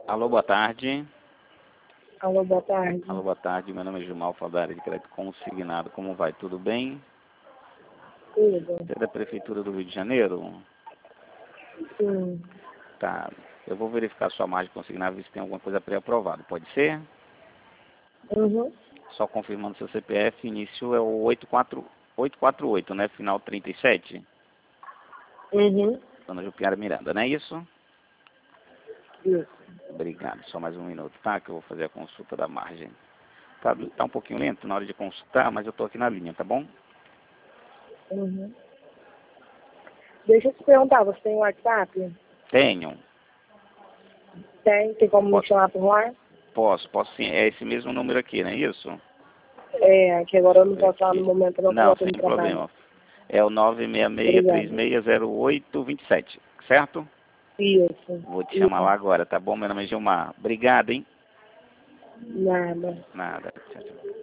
Alô, boa tarde. Alô, boa tarde. Alô, boa tarde. Meu nome é Gilmar, falo da área de crédito consignado. Como vai? Tudo bem? Tudo. Você é da Prefeitura do Rio de Janeiro? Sim. Tá. Eu vou verificar sua margem consignada, ver se tem alguma coisa pré-aprovada. Pode ser? Uhum. Só confirmando seu CPF, início é o 848, né? Final 37. Uhum. Dona Jupiara Miranda, não é isso? Isso. Obrigado. Só mais um minuto, tá? Que eu vou fazer a consulta da margem. Tá um pouquinho lento na hora de consultar, mas eu tô aqui na linha, tá bom? Uhum. Deixa eu te perguntar, você tem WhatsApp? Tenho. Tem como me chamar por lá? Posso sim. É esse mesmo número aqui, não é isso? É, que agora eu não posso falar no momento, não, que eu Não, vou ter sem no trabalho. problema. É o Obrigada. 966-3608-27, certo? Isso. Vou te chamar lá Isso. agora, tá bom? Meu nome é Gilmar. Obrigado, hein? Nada. Nada. Tchau, tchau.